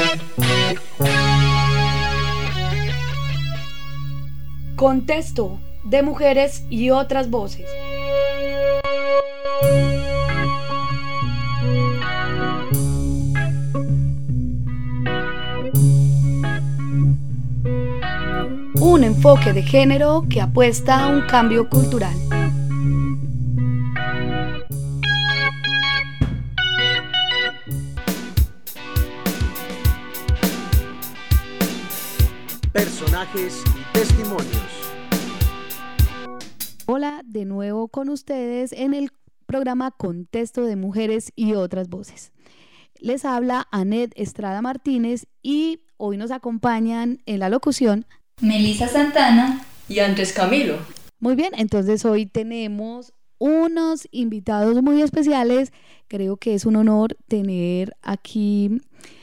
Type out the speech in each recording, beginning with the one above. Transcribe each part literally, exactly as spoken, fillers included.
Contexto de mujeres y otras voces. Un enfoque de género que apuesta a un cambio cultural. Personajes y testimonios. Hola, de nuevo con ustedes en el programa Contexto de Mujeres y otras voces. Les habla Anet Estrada Martínez y hoy nos acompañan en la locución Melissa Santana y Andrés Camilo. Muy bien, entonces hoy tenemos unos invitados muy especiales. Creo que es un honor tener aquí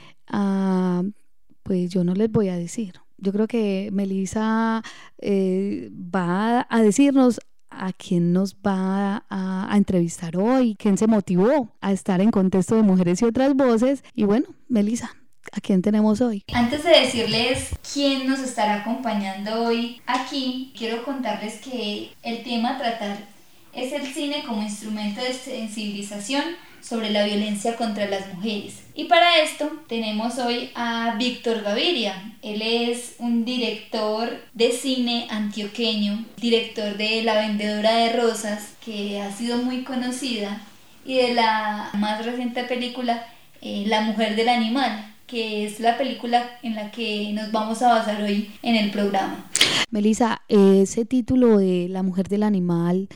a, pues yo no les voy a decir. Yo creo que Melissa eh, va a decirnos a quién nos va a, a entrevistar hoy, quién se motivó a estar en Contexto de Mujeres y otras voces. Y bueno, Melissa, ¿a quién tenemos hoy? Antes de decirles quién nos estará acompañando hoy aquí, quiero contarles que el tema a tratar es el cine como instrumento de sensibilización sobre la violencia contra las mujeres. Y para esto tenemos hoy a Víctor Gaviria. Él es un director de cine antioqueño, director de La Vendedora de Rosas, que ha sido muy conocida, y de la más reciente película, eh, La Mujer del Animal, que es la película en la que nos vamos a basar hoy en el programa. Melissa, ese título de La Mujer del Animal,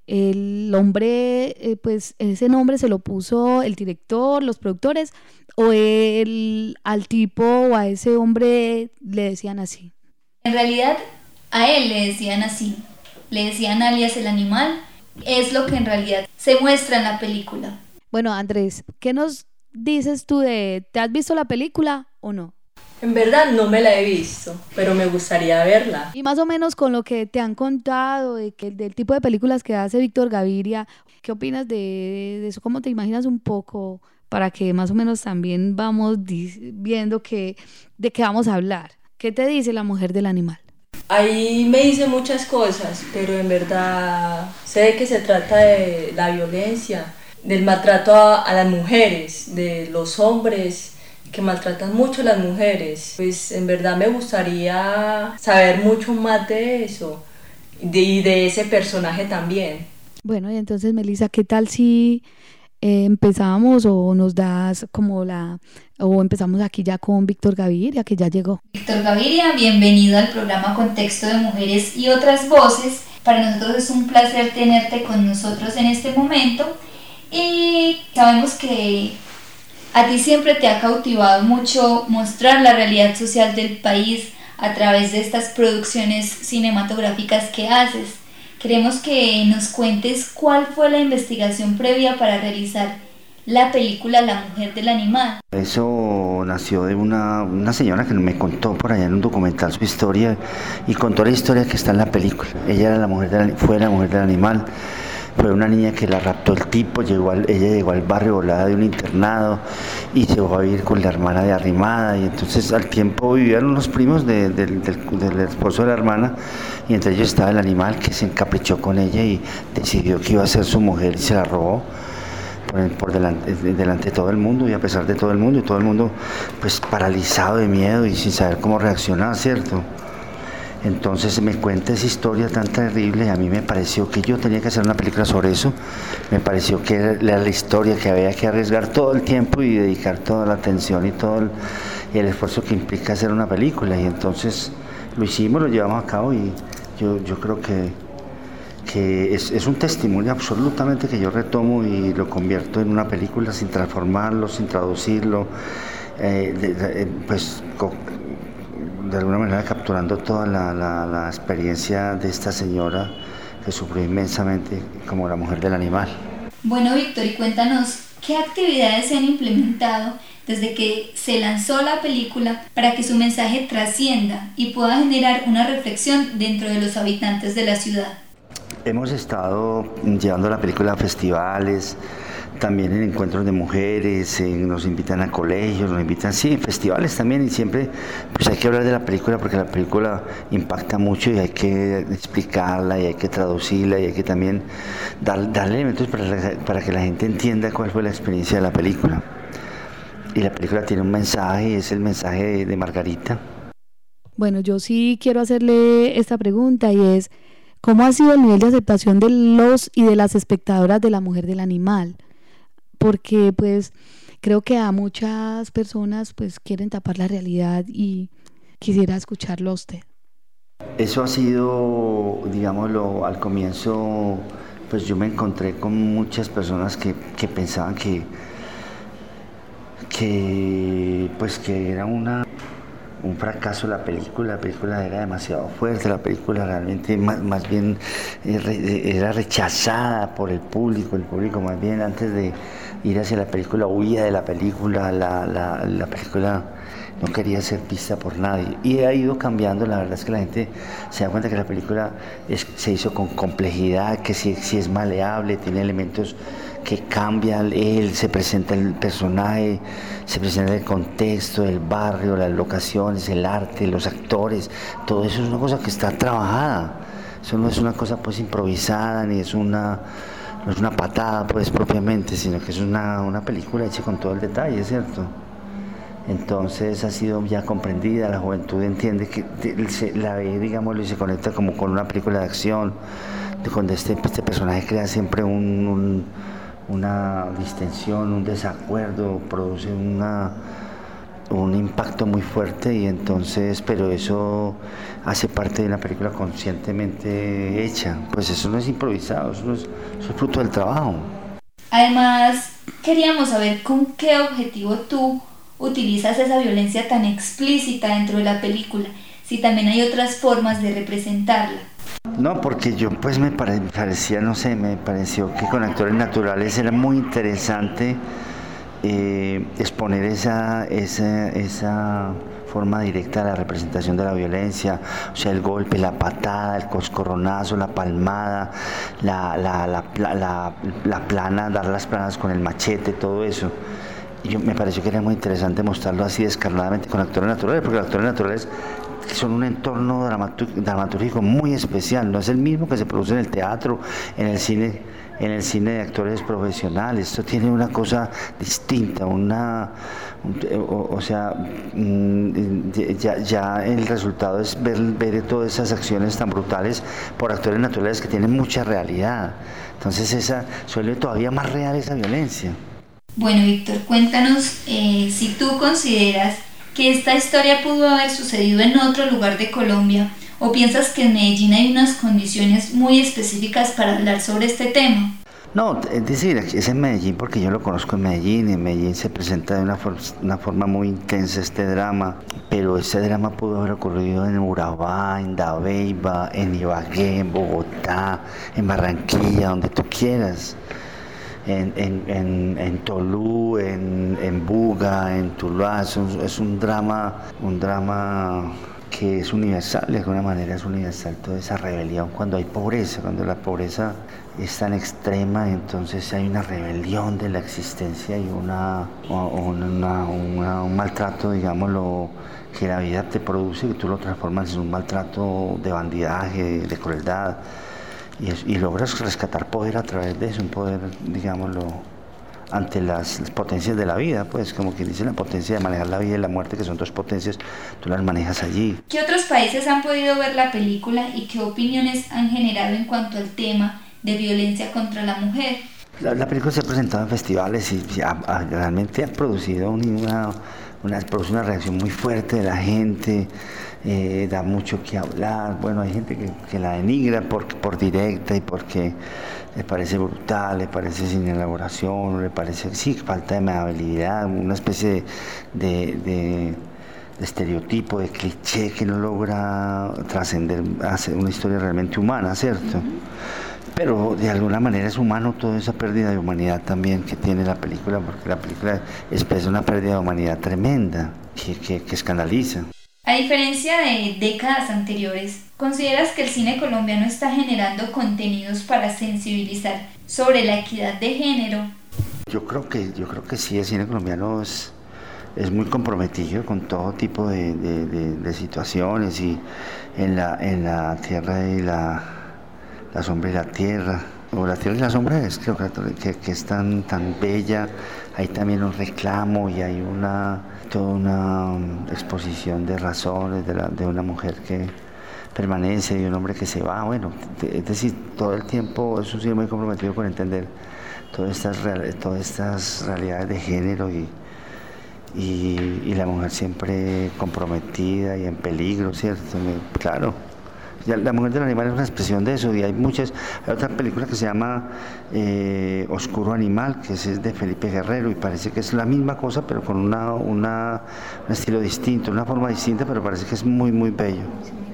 el hombre, eh, pues ese nombre se lo puso el director, los productores, o el, al tipo o a ese hombre le decían así. En realidad a él le decían así, le decían alias el animal, es lo que en realidad se muestra en la película. Bueno, Andrés, ¿qué nos dices tú de, ¿te has visto la película o no? En verdad no me la he visto, pero me gustaría verla. Y más o menos con lo que te han contado de que, del tipo de películas que hace Víctor Gaviria, ¿qué opinas de, de eso? ¿Cómo te imaginas un poco para que más o menos también vamos viendo que, de qué vamos a hablar? ¿Qué te dice La Mujer del Animal? Ahí me dice muchas cosas, pero en verdad sé que se trata de la violencia, del maltrato a, a las mujeres, de los hombres que maltratan mucho a las mujeres. Pues en verdad me gustaría saber mucho más de eso y de, de ese personaje también. Bueno, y entonces Melissa, ¿qué tal si eh, empezamos o nos das como la, o empezamos aquí ya con Víctor Gaviria, que ya llegó? Víctor Gaviria, bienvenido al programa Contexto de Mujeres y otras voces. Para nosotros es un placer tenerte con nosotros en este momento y sabemos que a ti siempre te ha cautivado mucho mostrar la realidad social del país a través de estas producciones cinematográficas que haces. Queremos que nos cuentes cuál fue la investigación previa para realizar la película La Mujer del Animal. Eso nació de una, una señora que me contó por allá en un documental su historia y contó la historia que está en la película. Ella era la mujer del, fue la mujer del animal. Fue una niña que la raptó el tipo, llegó al, ella llegó al barrio volada de un internado y se fue a vivir con la hermana de arrimada, y entonces al tiempo vivían unos primos de, de, del, del esposo de la hermana, y entre ellos estaba el animal que se encaprichó con ella y decidió que iba a ser su mujer y se la robó por, por delante, delante de todo el mundo y a pesar de todo el mundo, y todo el mundo pues paralizado de miedo y sin saber cómo reaccionar, ¿cierto? Entonces me cuenta esa historia tan terrible y a mí me pareció que yo tenía que hacer una película sobre eso. Me pareció que era la historia que había que arriesgar todo el tiempo y dedicar toda la atención y todo el, y el esfuerzo que implica hacer una película. Y entonces lo hicimos, lo llevamos a cabo y yo, yo creo que, que es, es un testimonio absolutamente que yo retomo y lo convierto en una película sin transformarlo, sin traducirlo, eh, de, de, pues... Con, de alguna manera capturando toda la, la, la experiencia de esta señora que sufrió inmensamente como la mujer del animal. Bueno, Víctor, y cuéntanos qué actividades se han implementado desde que se lanzó la película para que su mensaje trascienda y pueda generar una reflexión dentro de los habitantes de la ciudad. Hemos estado llevando la película a festivales, también en encuentros de mujeres, eh, nos invitan a colegios, nos invitan, sí, en festivales también, y siempre pues hay que hablar de la película porque la película impacta mucho y hay que explicarla y hay que traducirla y hay que también dar, darle elementos para, la, para que la gente entienda cuál fue la experiencia de la película. Y la película tiene un mensaje, y es el mensaje de, de Margarita. Bueno, yo sí quiero hacerle esta pregunta, y es: ¿cómo ha sido el nivel de aceptación de los y de las espectadoras de La Mujer del Animal? Porque pues creo que a muchas personas pues quieren tapar la realidad, y quisiera escucharlo a usted. Eso ha sido, digámoslo, al comienzo, pues yo me encontré con muchas personas que, que pensaban que, que, pues que era una... un fracaso la película, la película era demasiado fuerte, la película realmente más, más bien era rechazada por el público, el público más bien antes de ir hacia la película huía de la película, la, la, la película no quería ser vista por nadie, y ha ido cambiando. La verdad es que la gente se da cuenta que la película es, se hizo con complejidad, que si, si es maleable, tiene elementos que cambian, él se presenta el personaje, se presenta el contexto, el barrio, las locaciones, el arte, los actores, todo eso es una cosa que está trabajada, eso no es una cosa pues improvisada, ni es una, no es una patada pues propiamente, sino que es una, una película hecha con todo el detalle, ¿cierto? Entonces ha sido ya comprendida, la juventud entiende que se, la ve, digámoslo, y se conecta como con una película de acción, donde este, este personaje crea siempre un, un una distensión, un desacuerdo, produce una, un impacto muy fuerte, y entonces, pero eso hace parte de una película conscientemente hecha, pues eso no es improvisado, eso, no es, eso es fruto del trabajo. Además, queríamos saber con qué objetivo tú utilizas esa violencia tan explícita dentro de la película, si también hay otras formas de representarla. No, porque yo pues me pare, parecía, no sé, me pareció que con actores naturales era muy interesante eh, exponer esa, esa, esa forma directa de la representación de la violencia, o sea, el golpe, la patada, el coscorronazo, la palmada, la, la, la, la, la, la plana, dar las planas con el machete, todo eso. Y yo, me pareció que era muy interesante mostrarlo así descarnadamente con actores naturales, porque los actores naturales son un entorno dramatúrgico muy especial, no es el mismo que se produce en el teatro, en el cine, en el cine de actores profesionales. Esto tiene una cosa distinta, una, o, o sea, ya, ya el resultado es ver, ver todas esas acciones tan brutales por actores naturales que tienen mucha realidad. Entonces esa suele todavía más real esa violencia. Bueno, Víctor, cuéntanos eh, si tú consideras que esta historia pudo haber sucedido en otro lugar de Colombia, o piensas que en Medellín hay unas condiciones muy específicas para hablar sobre este tema. No, es decir, es en Medellín porque yo lo conozco en Medellín, y en Medellín se presenta de una, for- una forma muy intensa este drama, pero ese drama pudo haber ocurrido en Urabá, en Dabeiba, en Ibagué, en Bogotá, en Barranquilla, donde tú quieras. En, en, en, en Tolú, en, en Buga, en Tuluá, es un, es un drama, un drama que es universal, de alguna manera es universal toda esa rebelión cuando hay pobreza, cuando la pobreza es tan extrema, entonces hay una rebelión de la existencia y una, una, una, un maltrato, digámoslo, que la vida te produce, que tú lo transformas en un maltrato de bandidaje, de crueldad. Y, es, y logras rescatar poder a través de eso, un poder, digámoslo, ante las, las potencias de la vida, pues como quien dice, la potencia de manejar la vida y la muerte, que son dos potencias, tú las manejas allí. ¿Qué otros países han podido ver la película y qué opiniones han generado en cuanto al tema de violencia contra la mujer? La, la película se ha presentado en festivales y, y ha, ha, realmente ha producido una, una, producido una reacción muy fuerte de la gente. Eh, da mucho que hablar. Bueno, hay gente que, que la denigra por, por directa y porque le parece brutal, le parece sin elaboración, le parece, sí, falta de amabilidad, una especie de, de, de, de estereotipo, de cliché que no logra trascender, hacer una historia realmente humana, ¿cierto? Uh-huh. Pero de alguna manera es humano toda esa pérdida de humanidad también que tiene la película, porque la película expresa una pérdida de humanidad tremenda que, que, que escandaliza. A diferencia de décadas anteriores, ¿consideras que el cine colombiano está generando contenidos para sensibilizar sobre la equidad de género? yo creo que, yo creo que sí, el cine colombiano es, es muy comprometido con todo tipo de, de, de, de situaciones, y en la, en la tierra y la, la sombra y la tierra, o la tierra y la sombra es, creo que, que es tan, tan bella. Hay también un reclamo y hay una, toda una exposición de razones de, la, de una mujer que permanece y un hombre que se va. Bueno, es decir, todo el tiempo es un cine muy comprometido con entender todas estas, todas estas realidades de género, y, y, y la mujer siempre comprometida y en peligro, ¿cierto? Claro. La mujer del animal es una expresión de eso, y hay muchas. Hay otra película que se llama eh, Oscuro Animal, que es de Felipe Guerrero, y parece que es la misma cosa, pero con una, una, un estilo distinto, una forma distinta, pero parece que es muy, muy bello.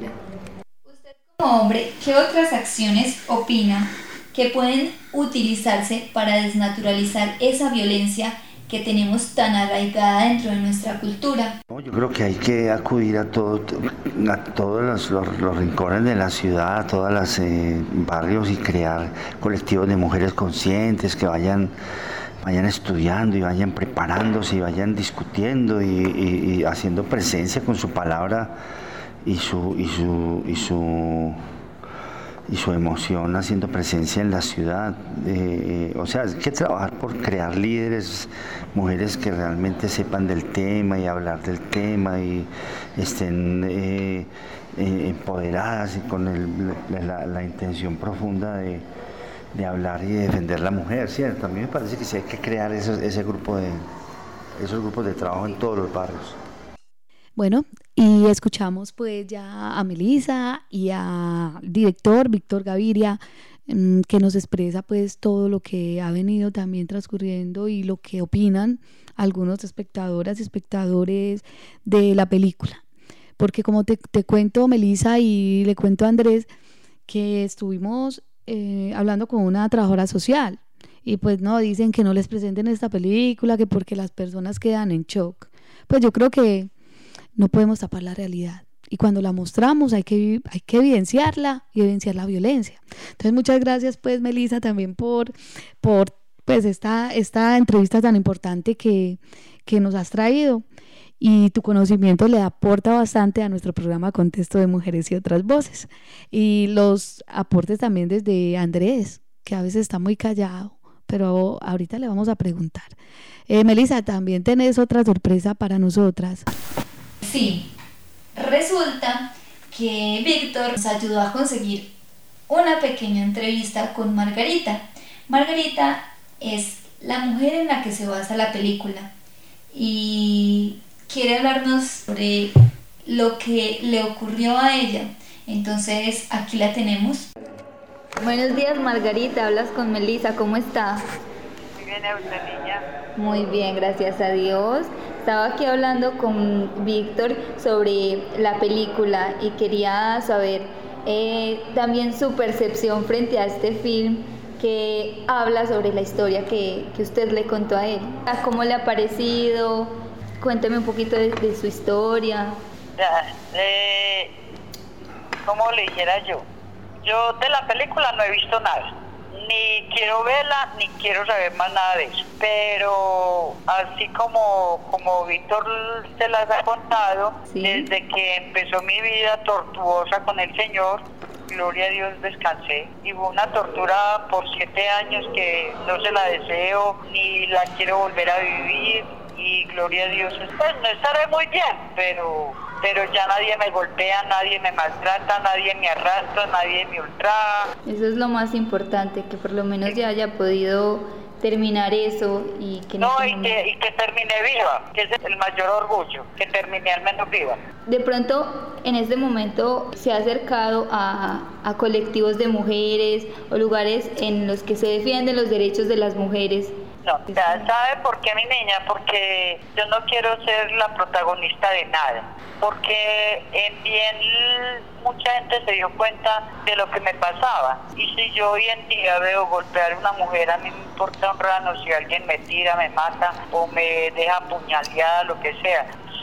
Usted como hombre, ¿qué otras acciones opina que pueden utilizarse para desnaturalizar esa violencia que tenemos tan arraigada dentro de nuestra cultura? Yo creo que hay que acudir a, todo, a todos los, los, los rincones de la ciudad, a todos los eh, barrios, y crear colectivos de mujeres conscientes que vayan, vayan estudiando y vayan preparándose y vayan discutiendo y, y, y haciendo presencia con su palabra y su, y su, y su y su emoción, haciendo presencia en la ciudad. Eh, o sea, hay que trabajar por crear líderes, mujeres que realmente sepan del tema y hablar del tema y estén eh, eh, empoderadas y con el, la, la intención profunda de, de hablar y de defender la mujer, ¿cierto? A mí me parece que sí hay que crear esos, ese grupo de, esos grupos de trabajo en todos los barrios. Bueno, y escuchamos pues ya a Melissa y al director Víctor Gaviria, mmm, que nos expresa pues todo lo que ha venido también transcurriendo y lo que opinan algunos espectadoras y espectadores de la película. Porque como te, te cuento, Melissa, y le cuento a Andrés, que estuvimos eh, hablando con una trabajadora social, y pues no, dicen que no les presenten esta película, que porque las personas quedan en shock. Pues yo creo que no podemos tapar la realidad, y cuando la mostramos hay que, hay que evidenciarla y evidenciar la violencia. Entonces muchas gracias pues Melissa también por, por pues esta, esta entrevista tan importante que, que nos has traído, y tu conocimiento le aporta bastante a nuestro programa Contexto de Mujeres y Otras Voces, y los aportes también desde Andrés, que a veces está muy callado, pero ahorita le vamos a preguntar. eh, Melissa, también tenés otra sorpresa para nosotras. Sí, resulta que Víctor nos ayudó a conseguir una pequeña entrevista con Margarita. Margarita es la mujer en la que se basa la película y quiere hablarnos sobre lo que le ocurrió a ella. Entonces aquí la tenemos. Buenos días, Margarita, hablas con Melissa, ¿cómo está? Muy bien, usted, niña. Muy bien, gracias a Dios. Estaba aquí hablando con Víctor sobre la película y quería saber eh, también su percepción frente a este film que habla sobre la historia que, que usted le contó a él. ¿Cómo le ha parecido? Cuénteme un poquito de, de su historia. Ya, eh, ¿cómo le dijera yo? Yo de la película no he visto nada. Ni quiero verla, ni quiero saber más nada de eso. Pero así como, como Víctor se las ha contado, ¿sí? Desde que empezó mi vida tortuosa con el Señor, gloria a Dios, descansé. Y hubo una tortura por siete años que no se la deseo, ni la quiero volver a vivir. Y gloria a Dios, pues no estaré muy bien, pero... pero ya nadie me golpea, nadie me maltrata, nadie me arrastra, nadie me ultraja. Eso es lo más importante, que por lo menos ya haya podido terminar eso y que no... No, y que, y que termine viva, que es el mayor orgullo, que termine al menos viva. De pronto, en este momento, se ha acercado a, a colectivos de mujeres o lugares en los que se defienden los derechos de las mujeres. No, ya sabe por qué, mi niña, porque yo no quiero ser la protagonista de nada, porque en bien mucha gente se dio cuenta de lo que me pasaba, y si yo hoy en día veo golpear a una mujer, a mí me importa un rano si alguien me tira, me mata o me deja apuñaleada, lo que sea.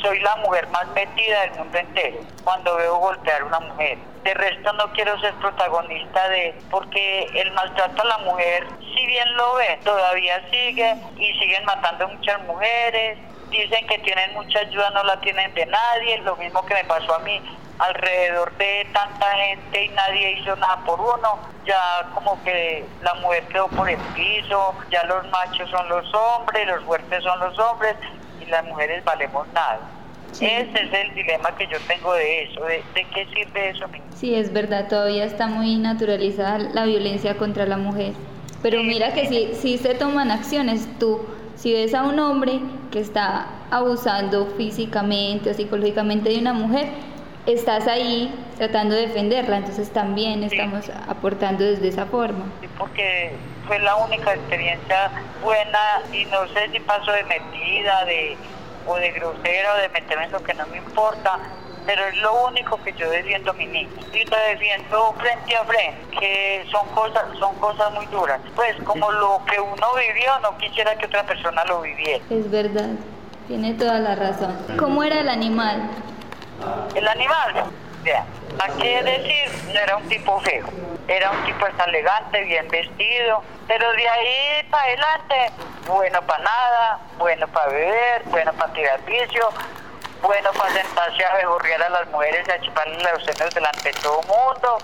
soy la mujer más metida del mundo entero cuando veo golpear a una mujer. De resto no quiero ser protagonista de, porque el maltrato a la mujer, si bien lo ven, todavía sigue y siguen matando a muchas mujeres. Dicen que tienen mucha ayuda, no la tienen de nadie, lo mismo que me pasó a mí, alrededor de tanta gente y nadie hizo nada por uno, ya como que la mujer quedó por el piso, ya los machos son los hombres, los fuertes son los hombres y las mujeres valemos nada. Sí. Ese es el dilema que yo tengo de eso, de, de qué sirve eso. Sí, es verdad, todavía está muy naturalizada la violencia contra la mujer, pero sí, mira que sí, sí se toman acciones. Tú, si ves a un hombre que está abusando físicamente o psicológicamente de una mujer, estás ahí tratando de defenderla, entonces también estamos sí. aportando desde esa forma. Sí, porque fue la única experiencia buena y no sé si paso de metida, de o de grosera o de meterme en lo que no me importa, pero es lo único que yo defiendo a mi niña y lo defiendo frente a frente, que son cosas son cosas muy duras, pues como lo que uno vivió no quisiera que otra persona lo viviera. Es verdad, tiene toda la razón. ¿Cómo era el animal? El animal, ya, ¿a qué decir? No era un tipo feo, era un tipo hasta elegante, bien vestido, pero de ahí para adelante, bueno para nada, bueno para beber, bueno para tirar vicio, bueno para sentarse a bejorrear a las mujeres, a chuparle los senos delante de todo el mundo,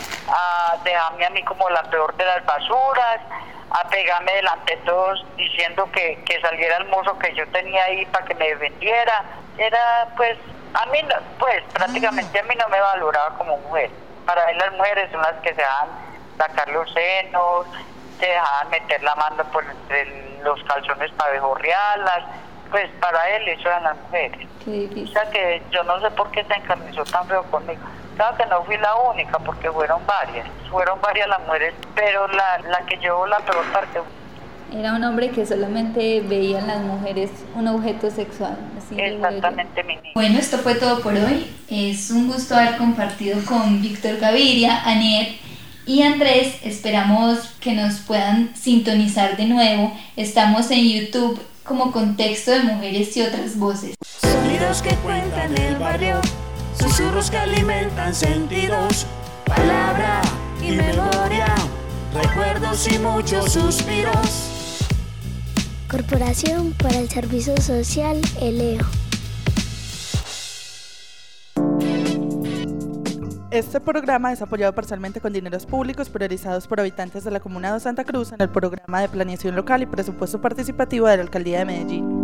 a dejarme a mí como la peor de las basuras, a pegarme delante de todos diciendo que, que saliera el mozo que yo tenía ahí para que me defendiera. Era pues, a mí no, pues prácticamente a mí no me valoraba como mujer. Para él las mujeres son las que se dejan sacar los senos, se dejaban meter la mano por entre los calzones para bejorrearlas, pues para él eso eran las mujeres. O sea que yo no sé por qué se encarnizó tan feo conmigo. Claro que no fui la única, porque fueron varias, fueron varias las mujeres, pero la, la que llevó la peor parte. Era un hombre que solamente veía en las mujeres un objeto sexual. Así exactamente, mi niña. Bueno, esto fue todo por hoy. Es un gusto haber compartido con Víctor Gaviria, Anet y Andrés. Esperamos que nos puedan sintonizar de nuevo. Estamos en YouTube como Contexto de Mujeres y Otras Voces. Sonidos que cuentan el barrio, susurros que alimentan sentidos, palabra y memoria, recuerdos y muchos suspiros. Corporación para el Servicio Social, ELEO. Este programa es apoyado parcialmente con dineros públicos priorizados por habitantes de la Comuna de Santa Cruz en el Programa de Planeación Local y Presupuesto Participativo de la Alcaldía de Medellín.